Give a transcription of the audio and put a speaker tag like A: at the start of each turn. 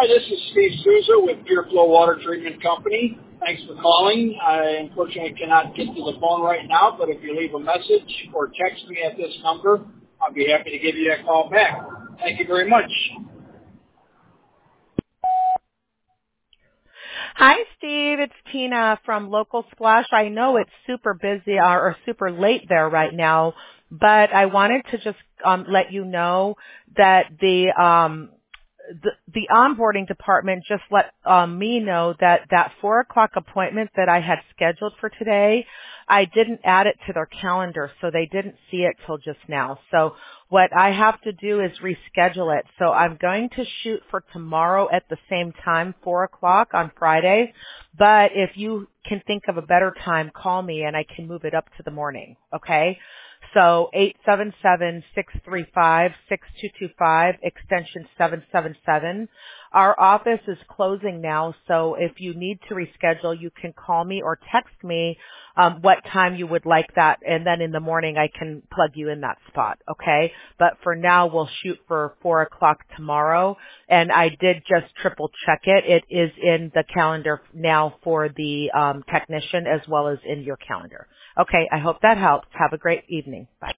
A: Hi, this is Steve Souza with Pure Flow Water Treatment Company. Thanks for calling. I unfortunately cannot get to the phone right now, but if you leave a message or text me at this number, I'll be happy to give you a call back. Thank you very much.
B: Hi, Steve. It's Tina from Local Splash. I know it's super busy or super late there right now, but I wanted to just let you know that the onboarding department just let me know that 4:00 appointment that I had scheduled for today, I didn't add it to their calendar, so they didn't see it till just now. So what I have to do is reschedule it. So I'm going to shoot for tomorrow at the same time, 4:00 on Friday. But if you can think of a better time, call me and I can move it up to the morning. Okay? So 877-635-6225, extension 777. Our office is closing now, so if you need to reschedule, you can call me or text me what time you would like that, and then in the morning I can plug you in that spot, okay? But for now, we'll shoot for 4:00 tomorrow, and I did just triple check it. It is in the calendar now for the technician as well as in your calendar. Okay, I hope that helps. Have a great evening. Bye.